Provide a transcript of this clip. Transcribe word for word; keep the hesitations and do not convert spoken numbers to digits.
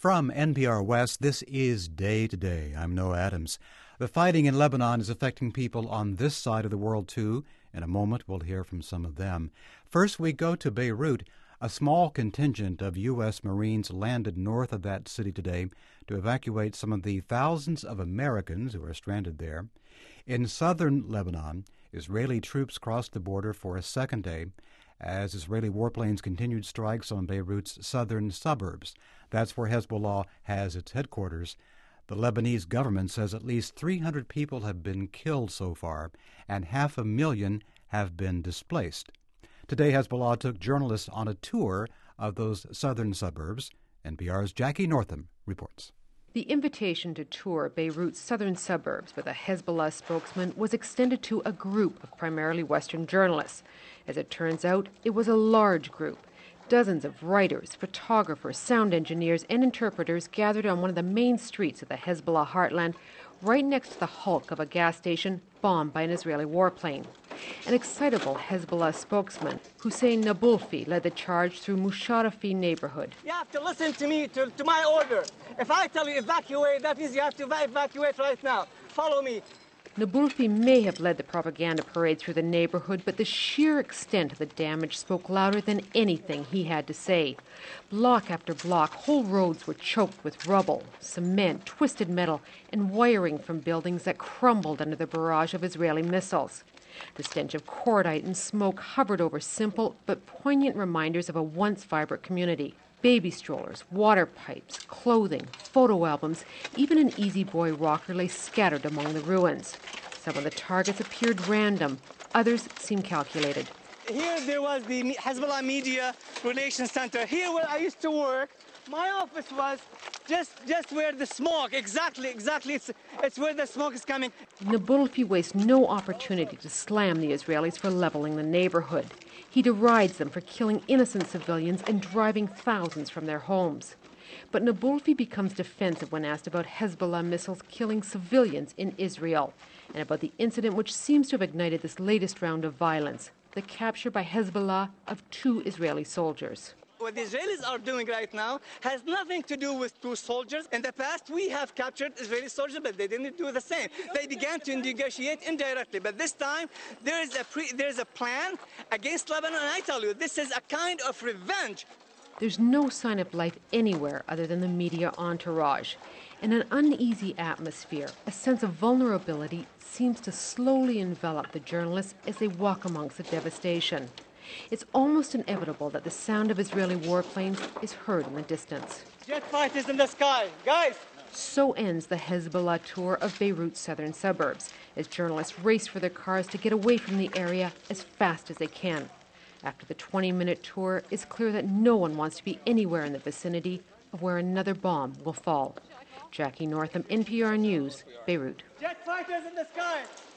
From N P R West, this is Day to Day. I'm Noah Adams. The fighting in Lebanon is affecting people on this side of the world, too. In a moment, we'll hear from some of them. First, we go to Beirut. A small contingent of U S Marines landed north of that city today to evacuate some of the thousands of Americans who are stranded there. In southern Lebanon, Israeli troops crossed the border for a second day as Israeli warplanes continued strikes on Beirut's southern suburbs. That's where Hezbollah has its headquarters. The Lebanese government says at least three hundred people have been killed so far, and half a million have been displaced. Today, Hezbollah took journalists on a tour of those southern suburbs. N P R's Jackie Northam reports. The invitation to tour Beirut's southern suburbs with a Hezbollah spokesman was extended to a group of primarily Western journalists. As it turns out, it was a large group. Dozens of writers, photographers, sound engineers, and interpreters gathered on one of the main streets of the Hezbollah heartland, right next to the hulk of a gas station bombed by an Israeli warplane. An excitable Hezbollah spokesman, Hussein Nabulsi, led the charge through Musharafi neighborhood. You have to listen to me, to, to my order. If I tell you evacuate, that means you have to evacuate right now. Follow me. Nabulsi may have led the propaganda parade through the neighborhood, but the sheer extent of the damage spoke louder than anything he had to say. Block after block, whole roads were choked with rubble, cement, twisted metal, and wiring from buildings that crumbled under the barrage of Israeli missiles. The stench of cordite and smoke hovered over simple but poignant reminders of a once vibrant community. Baby strollers, water pipes, clothing, photo albums, even an Easy Boy rocker lay scattered among the ruins. Some of the targets appeared random, others seemed calculated. Here there was the Hezbollah Media Relations Center. Here where I used to work, my office was just just where the smoke, exactly, exactly, it's, it's where the smoke is coming. Nabulsi wastes no opportunity to slam the Israelis for leveling the neighborhood. He derides them for killing innocent civilians and driving thousands from their homes. But Nabulsi becomes defensive when asked about Hezbollah missiles killing civilians in Israel and about the incident which seems to have ignited this latest round of violence, the capture by Hezbollah of two Israeli soldiers. What the Israelis are doing right now has nothing to do with two soldiers. In the past, we have captured Israeli soldiers, but they didn't do the same. They began to negotiate indirectly. But this time, there is a pre, there is a plan against Lebanon. And I tell you, this is a kind of revenge. There's no sign of life anywhere other than the media entourage. In an uneasy atmosphere, a sense of vulnerability seems to slowly envelop the journalists as they walk amongst the devastation. It's almost inevitable that the sound of Israeli warplanes is heard in the distance. Jet fighters in the sky, guys! So ends the Hezbollah tour of Beirut's southern suburbs, as journalists race for their cars to get away from the area as fast as they can. After the twenty-minute tour, it's clear that no one wants to be anywhere in the vicinity of where another bomb will fall. Jackie Northam, N P R News, Beirut. Jet fighters in the sky!